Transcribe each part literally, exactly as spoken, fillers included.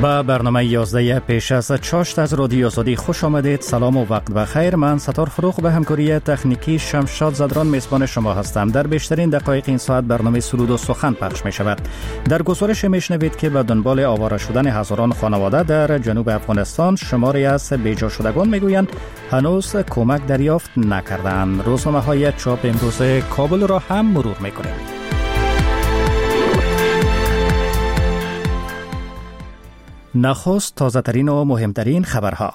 به برنامه یازده پیش از چاشت از رادیو آزادی خوش آمدید. سلام و وقت بخیر. من ستار فروغ به همکاری تکنیکی شمشاد زدران میزبان شما هستم. در بیشترین دقایق این ساعت برنامه سرود و سخن پخش می شود. در گزارش میشنوید که به دنبال آواره شدن هزاران خانواده در جنوب افغانستان شماری از بیجا شدگان میگویند هنوز کمک دریافت نکردند. روزنامه های چاپ امروز کابل را هم مرور میکنیم. نخست تازه ترین و مهمترین خبرها.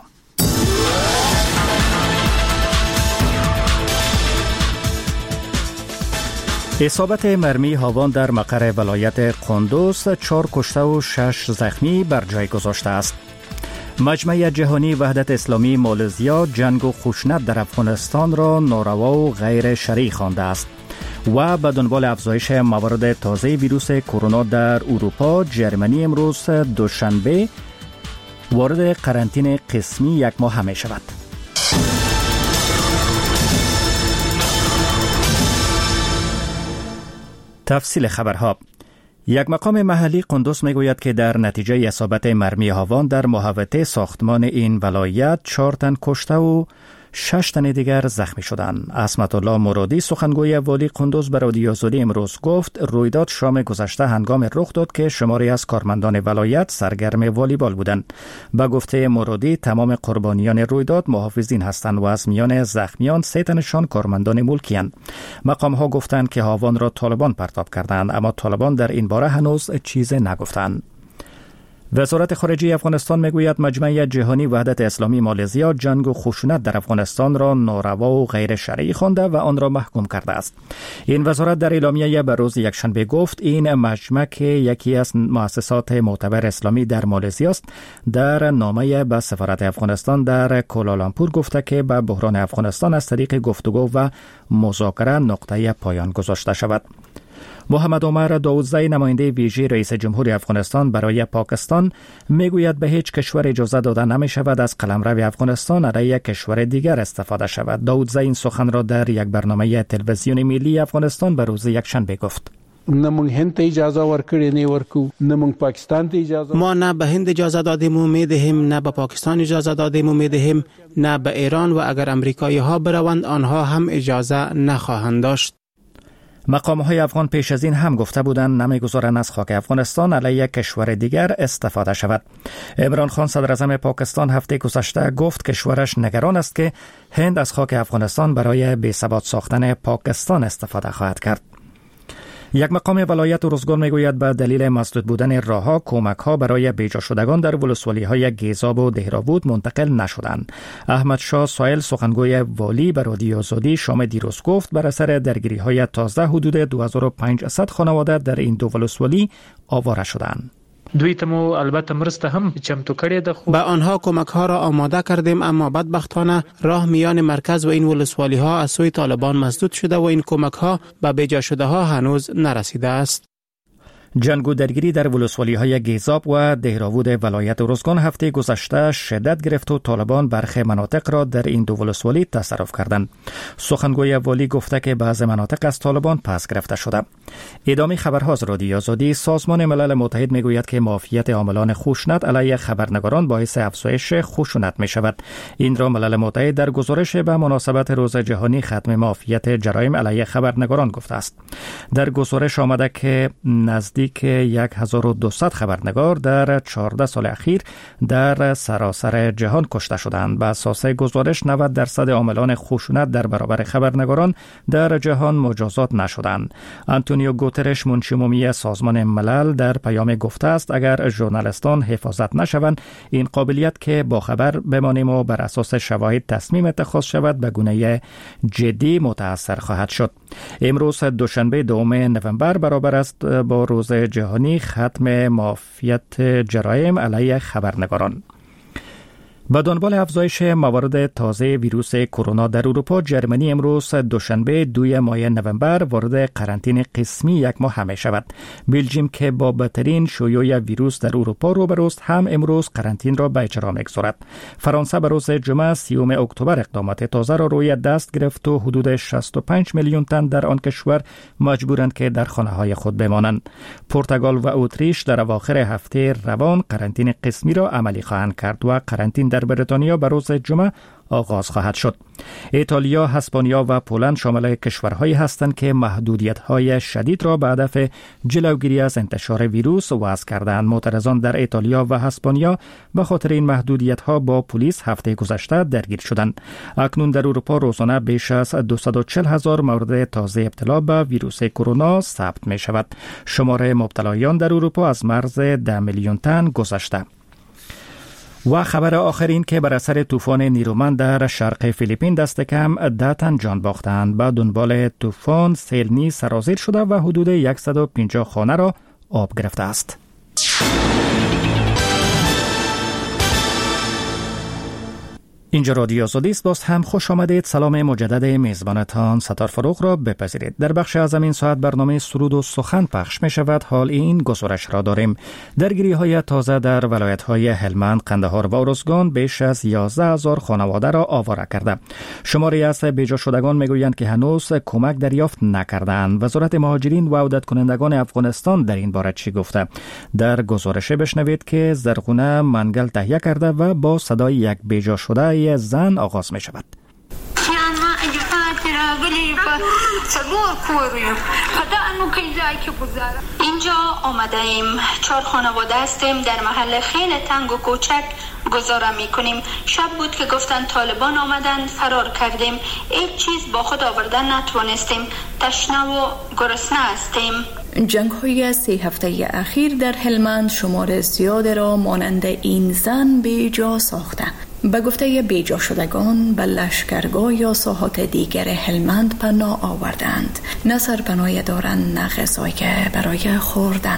اصابت مرمی هاوان در مقر ولایت قندوز چهار کشته و شش زخمی بر جای گذاشته است. مجمع جهانی وحدت اسلامی مالزیا جنگ و خشونت در افغانستان را ناروا و غیر شرعی خوانده است. و به دنبال افزایش موارد تازه ویروس کرونا در اروپا، جرمنی امروز دوشنبه وارد قرنطینه قسمی یک ماه می شود. تفصیل خبرها. یک مقام محلی قندوز می گوید که در نتیجه اصابت مرمی هاوان در محوطه ساختمان این ولایت چهار تن کشته و شش تن دیگر زخمی شدند. عصمت الله مرادی سخنگوی والی قندوز به رادیو آزادی امروز گفت رویداد شام گذشته هنگام رخ داد که شماری از کارمندان ولایت سرگرم والیبال بودند. به گفته مرادی تمام قربانیان رویداد محافظین هستند و از میان زخمیان سه تنشان کارمندان ملکی‌اند. مقام ها گفتند که هاوان را طالبان پرتاب کردند، اما طالبان در این باره هنوز چیزی نگفتند. وزارت خارجه افغانستان میگوید مجمع جهانی وحدت اسلامی مالزیا جنگ و خشونت در افغانستان را ناروا و غیر شرعی خوانده و آن را محکوم کرده است. این وزارت در اعلامیه به روز یکشنبه گفت این مجمع که یکی از مؤسسات معتبر اسلامی در مالزیا است، در نامه به سفارت افغانستان در کوالالامپور گفته که به بحران افغانستان از طریق گفتگو و مذاکره نقطه پایان گذاشته شود. محمد عمر داودزی نماینده ویژه رئیس جمهور افغانستان برای پاکستان میگوید به هیچ کشور اجازه داده نمی شود از قلمرو افغانستان علیه کشور دیگر استفاده شود. داودزی این سخن را در یک برنامه تلویزیون ملی افغانستان به روز یکشنبه گفت. نمون هند اجازه ورکړی نه ورکو، نمون پاکستان ته اجازه، ما نه به هند اجازه دادیم و میدهیم، نه به پاکستان اجازه دادیم و میدهیم، نه به ایران، و اگر امریکایی ها بروند آنها هم اجازه نخواهند داشت. مقام های افغان پیش از این هم گفته بودند نمیگذارند از خاک افغانستان علیه کشور دیگر استفاده شود. عمران خان صدر اعظم پاکستان هفته گذشته گفت کشورش نگران است که هند از خاک افغانستان برای بی‌ثبات ساختن پاکستان استفاده خواهد کرد. یک مقام ولایت ارزگان میگوید به دلیل مسدود بودن راهها کمک ها برای بیجا شدگان در ولسوالی های گیزاب و دهراوود منتقل نشدند. احمد شاه سایل سخنگوی والی به رادیو آزادی شام دیروز گفت بر اثر درگیری های تازه حدود دو هزار و پانصد خانواده در این دو ولسوالی آواره شدند. دوی ته مو البته مرسته هم چمتو کړې ده، خو به آنها کمک ها را آماده کردیم، اما بدبختانه راه میان مرکز و این ولسوالی ها از سوی طالبان مسدود شده و این کمک ها به بیجا شده ها هنوز نرسیده است. جنگ و درگیری در ولسوالی های گیزاب و دهراوود ولایت ارزگان هفته گذشته شدت گرفت و طالبان برخی مناطق را در این دو ولسوالی تصرف کردند. سخنگوی والی گفته که بعضی مناطق از طالبان پس گرفته شده. ادامه خبرها از رادیو آزادی. سازمان ملل متحد میگوید که معافیت عاملان خشونت علیه خبرنگاران باعث افزایش خشونت می شود. این را ملل متحد در گزارش به مناسبت روز جهانی ختم معافیت جرایم علیه خبرنگاران گفته است. در گزارش آمده که نزدیک که هزار و دویست خبرنگار در چهارده سال اخیر در سراسر جهان کشته شدند. به اساس گزارش نود درصد عاملان خشونت در برابر خبرنگاران در جهان مجازات نشدند. آنتونیو گوترش منشی عمومی سازمان ملل در پیام گفته است اگر ژورنالیستان حفاظت نشوند این قابلیت که با خبر بمانیم و بر اساس شواهد تصمیم اتخاذ شود به گونه جدی متاثر خواهد شد. امروز دوشنبه دوم نوامبر برابر است با روز جهانی ختم معافیت جرایم علیه خبرنگاران. به دنبال افزایش موارد تازه ویروس کرونا در اروپا، جرمنی امروز دوشنبه دوی ماه نوامبر وارد قرنطینه قسمی یک ماه می شود. بلژیم که با بدترین شیوع ویروس در اروپا روبروست هم امروز قرنطینه را به اجرا می‌گذارد. فرانسه به روز جمعه سیوم اکتبر اقدامات تازه را روی دست گرفت و حدود شصت و پنج میلیون تن در آن کشور مجبورند که در خانه‌های خود بمانند. پرتغال و اتریش در اواخر هفته روان قرنطینه قسمی را عملی خواهند کرد و قرنطینه در بریتانیا به روز جمعه آغاز خواهد شد. ایتالیا، اسپانیا و پولند شامل کشورهایی هستند که محدودیت‌های شدید را به هدف جلوگیری از انتشار ویروس وضع کردند. معترضان در ایتالیا و اسپانیا به خاطر این محدودیت‌ها با پلیس هفته گذشته درگیر شدند. اکنون در اروپا روزانه بیش از دویست و چهل هزار مورد تازه ابتلا به ویروس کرونا ثبت می شود. شمار مبتلایان در اروپا از مرز ده میلیون تن گذشته. و خبر آخرین که بر اثر طوفان نیرومند در شرق فیلیپین دست کم ده تن جان باختند. به دنبال طوفان سیل نیز سرازیر شده و حدود صد و پنجاه خانه را آب گرفته است. اینجا رادیو آزادی است. باز هم خوش آمدید. سلام مجدد میزبانتان ستار فروغ را بپذیرید. در بخش از این ساعت برنامه سرود و سخن پخش می شود. حال این گزارش را داریم. درگیری های تازه در ولایت های هلمند، قندهار و ارزگان بیش از یازده هزار خانواده را آواره کرده. شماری از بیجا شدگان می گویند که هنوز کمک دریافت نکردند. وزارت مهاجرین و عودت کنندگان افغانستان در این باره چی گفته؟ در گزارش بشنوید که زرغونه منگل تهیه کرده و با صدای یک بیجا شده زن آغاز می شود. اینجا آمده ایم، چهار خانواده هستیم، در محل خیلی تنگ و کوچک گذاره می کنیم. شب بود که گفتن طالبان آمدند، فرار کردیم، هیچ چیز با خود آوردن نتوانستیم، تشنه و گرسنه هستیم. جنگ های سه هفته اخیر در هلمند شمار زیاد را مانند این زن بیجا ساخته. به گفته بیجا شدگان به لشکرگاه یا ساحات دیگر هلمند پناه آوردند. نه سرپناه دارند نه غذای برای خوردن.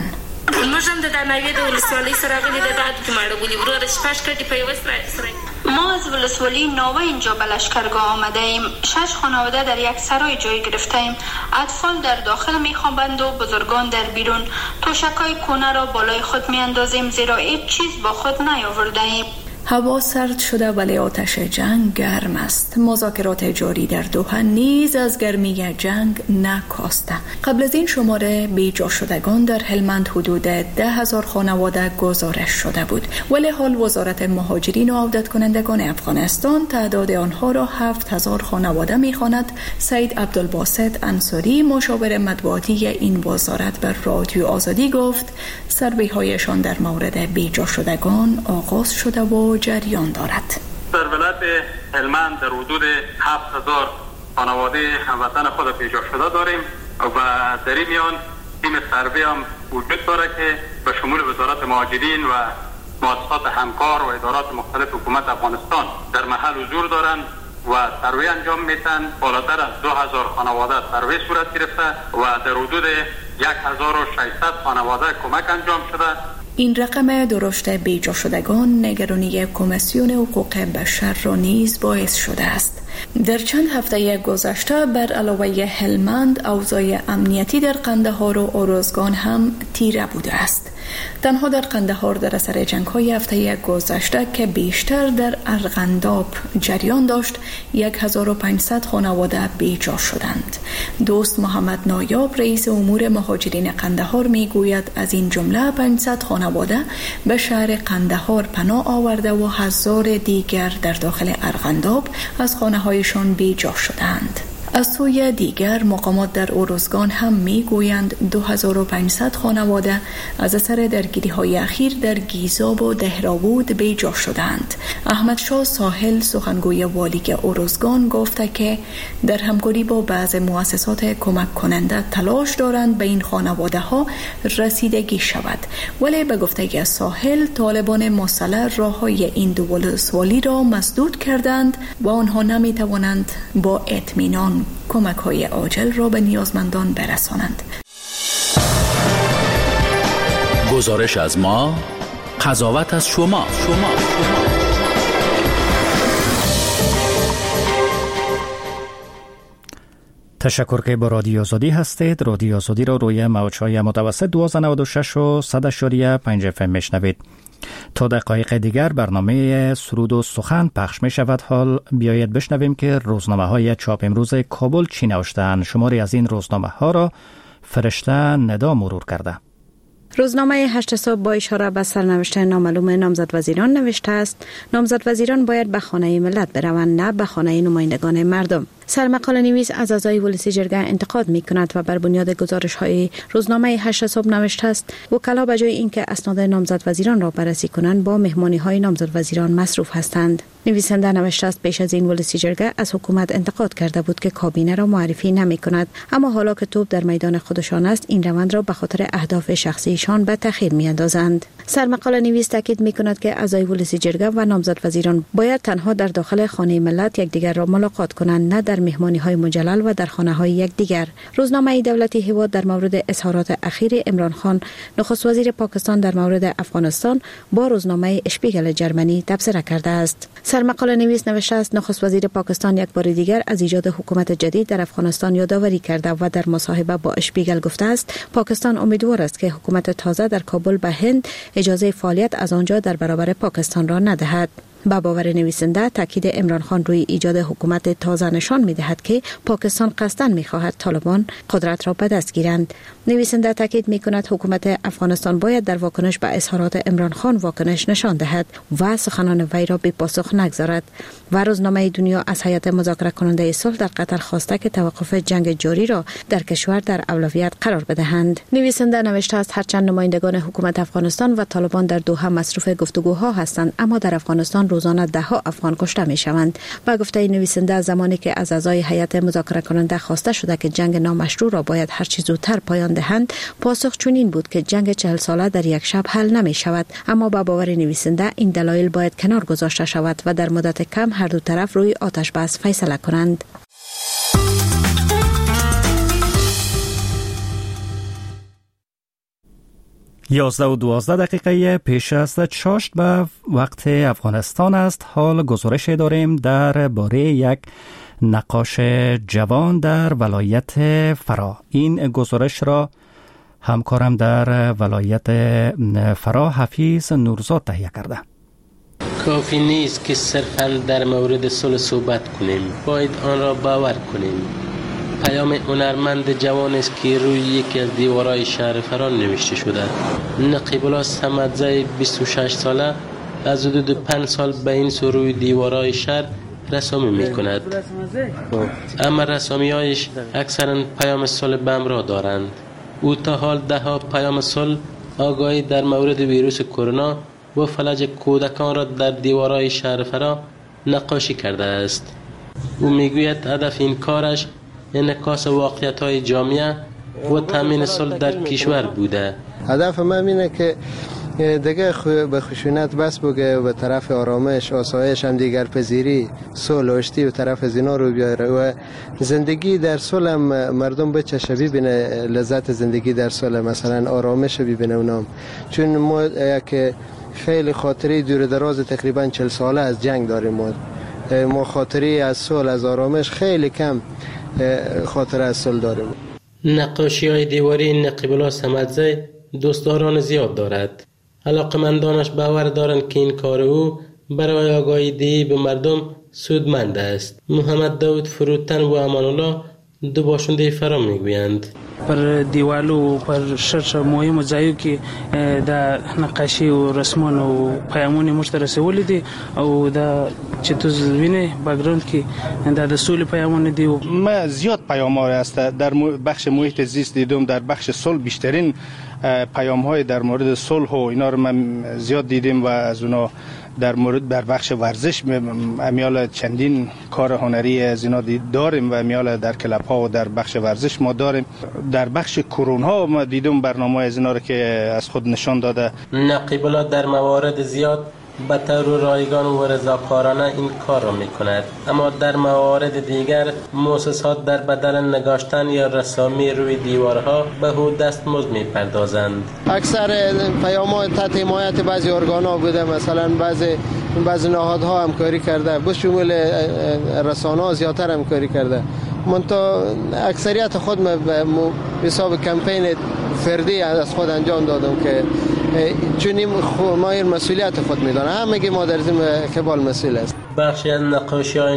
ما از ولسوالی ناوه اینجا به لشکرگاه آمده ایم. شش خانواده در یک سرای جای گرفته ایم. اطفال در داخل می خوابند و بزرگان در بیرون. توشکای کونه را بالای خود می اندازیم زیرا هیچ چیز با خود نیاورده ایم. هوا سرد شده ولی آتش جنگ گرم است. مذاکرات جاری در دوحه نیز از گرمی جنگ نکاسته. قبل از این شماره بیجا شدگان در هلمند حدود ده هزار خانواده گزارش شده بود، ولی حال وزارت مهاجرین و عودت کنندگان افغانستان تعداد آنها را هفت هزار خانواده می‌خواند. سید عبدالباسط انصاری مشاور مطبوعاتی این وزارت بر رادیو آزادی گفت سروی‌هایشان در مورد بیجا شدگان آغاز شده و جریان دارد. در ولایت هلمند در حدود هفت هزار خانواده هموطن خود بیجا شده داریم و در این میان تیم سروی هم وجود داره که به شمول وزارت مهاجرین و مؤسسات همکار و ادارات مختلف حکومت افغانستان در محل حضور دارند و سروی انجام میتن. بالاتر از دو هزار خانواده سروی صورت گرفته و در حدود یک هزار و ششصد خانواده کمک انجام شده. این رقم درشت بیجا شدگان نگرانی کمیسیون حقوق بشر را نیز باعث شده است. در چند هفته گذشته بر علاوه هلمند اوضاع امنیتی در قندهار و ارزگان هم تیره بوده است. تنها در قندهار در اثر جنگ‌های هفته گذشته که بیشتر در ارغنداب جریان داشت هزار و پانصد خانواده بیجا شدند. دوست محمد نایاب رئیس امور مهاجرین قندهار میگوید از این جمله پانصد خانواده به شهر قندهار پناه آورده و هزار دیگر در داخل ارغنداب از خانه‌هایشان بیجا شدند. از سوی دیگر مقامات در ارزگان هم میگویند دو هزار و پانصد خانواده از اثر درگیری های اخیر در گیزاب و دهراوود بیجا شدند. احمد شاه ساحل سخنگوی والی ارزگان گفته که در همکاری با بعض مؤسسات کمک کننده تلاش دارند به این خانواده ها رسیدگی شود، ولی به گفته ساحل طالبان مسلح راه های این دو ولسوالی را مسدود کردند و آنها نمی توانند با اطمینان کمک های عاجل را به نیازمندان برسانند. گزارش از ما، قضاوت از شما. شما. شما. تشکر که با رادیو آزادی هستید. رادیو آزادی را روی موج‌های متوسط دویست و نود و شش و صد و پنج اف ام میشنوید. تا دقایق دیگر برنامه سرود و سخن پخش می شود. حال بیایید بشنویم که روزنامه های چاپ امروز کابل چی نوشتند. شماری از این روزنامه ها را فرشته ندا مرور کرده. روزنامه هشت صبح با اشاره به سرنوشت نامعلوم نامزد وزیران نوشته است: نامزد وزیران باید به خانه ملت بروند، نه به خانه نمایندگان مردم. سرمقاله نویس از اعضای ولسی جرگه انتقاد می کند و بر بنیاد گزارش های روزنامه هشت صبح نوشته است: وکلا به جای اینکه اسناد نامزد وزیران را بررسی کنند با مهمانی های نامزد وزیران مصروف هستند. نویسنده نوشته است پیش از این ولسی جرگه از حکومت انتقاد کرده بود که کابینه را معرفی نمی کند، اما حالا که توپ در میدان خودشان است این روند را به خاطر اهداف شخصیشان به تأخیر می اندازند. سرمقاله نویس تاکید می کند که اعضای ولسی جرگه و نامزد وزیران باید تنها در داخل خانه ملت یکدیگر را ملاقات کنند، نه در مهمانی های مجلل و در خانه های یکدیگر. روزنامه دولتی هیواد در مورد اظهارات اخیر عمران خان نخست وزیر پاکستان در مورد افغانستان با روزنامه اشپیگل جرمنی تبصره کرده است. سرمقاله نویس نوشته است نخست وزیر پاکستان یک بار دیگر از ایجاد حکومت جدید در افغانستان یادآوری کرده و در مصاحبه با اشپیگل گفته است پاکستان امیدوار است که حکومت تازه در کابل به هند اجازه فعالیت از آنجا در برابر پاکستان را ندهد. با باور نویسنده تاکید عمران خان روی ایجاد حکومت تازه نشان می‌دهد که پاکستان قصداً می‌خواهد طالبان قدرت را به دست گیرند. نویسنده تاکید می‌کند حکومت افغانستان باید در واکنش به اظهارات عمران خان واکنش نشان دهد و سخنان وی را بی پاسخ نگذارد. و روزنامه دنیا از هیئت مذاکره کننده صلح در قطر خواسته که توقف جنگ جاری را در کشور در اولویت قرار بدهند. نویسنده نوشته است هرچند نمایندگان حکومت افغانستان و طالبان در دوحه مصروف گفتگوها هستند، اما در افغانستان روزانه ده ها افغان کشته می شوند. با گفته نویسنده زمانی که از اعضای هیئت مذاکره کننده خواسته شده که جنگ نامشروع را باید هر چه زودتر پایان دهند، پاسخ چنین بود که جنگ چهل ساله در یک شب حل نمی شود. اما با باور نویسنده این دلایل باید کنار گذاشته شود و در مدت کم هر دو طرف روی آتش بس فیصله کنند. یازده و دوازده دقیقه پیش از چاشت به وقت افغانستان است. حال گزارش داریم در باره یک نقاش جوان در ولایت فرا. این گزارش را همکارم در ولایت فرا حفیظ نورزاد تهیه کرده. کافی نیست که صرفاً در مورد صلح صحبت کنیم، باید آن را باور کنیم. پیام هنرمند جوان است که روی یکی از دیوارهای شهر فرا نوشته شده. نقیب الله صمدزی بیست و شش ساله از حدود پنج سال به این سو روی دیوارهای شهر رسامی می کند، اما رسامی‌هایش اکثرا پیام صلح به همراه دارند. او تا حال ده ها پیام صلح، آگاهی در مورد ویروس کرونا و فلج کودکان را در دیوارهای شهر فرا نقاشی کرده است. او میگوید هدف این کارش انعکاس واقعیت‌های جامعه و تامین صلح در کشور بوده. هدف من اینه که دیگه به خشونت بس بگه و طرف آرامش، آسایش، هم دیگر پذیری، صلح و آشتی و طرف از اینا رو بیاره و زندگی در صلح هم مردم بچشه ببینه لذت زندگی در صلح، مثلا آرامش ببینه اونام. چون ما یک خیلی خاطره دور دراز تقریبا چهل ساله از جنگ داریم، ما ما خاطره از صلح، از آرامش خیلی کم خاطره از صلح داریم. نقاشی های دیواری نقیب الله صمدزی دوستداران زیاد دارد. علاقمندانش باور دارند که این کار او برای آگاهی دهی به مردم سودمند است. محمد داود فروتن و امان الله دو باشنده فرا میگویند پر دیوالو پر شرط مهم ځایو کې د نقاشي او رسمون او پیامونه مشترسول دي او د چې تاسو وینئ بګراوند کې د سولې پیامونه دي. ما زیاد پیام‌ها است در بخش محیط زیست دیدم، در بخش صلح بیشترین پیام‌های در مورد صلح و اینا رو من زیاد دیدیم و از اونا در مورد در بخش ورزش امیال چندین کار هنری از اینا داریم و امیال در کلاب ها و در بخش ورزش ما داریم. در بخش کرونا ما دیدم برنامه از اینا رو که از خود نشان داده. نقیب الله در موارد زیاد به طور رایگان و رضاکارانه این کار را می کند، اما در موارد دیگر مؤسسات در بدل نگاشتن یا رسامی روی دیوارها به او دستمزد می پردازند. اکثر پیام‌ها تحت حمایت بعضی ارگان‌ها بوده، مثلا بعضی بعضی نهادها همکاری کرده، به شمول رسانه‌ها زیاتر همکاری کرده. من تا اکثریت خود ما به حساب کمپین فردی از خود انجام دادم که چون ما این مسئولیت خود میدانم، همگی ما در این قبال مسئول است. بخشی از نقاشی‌های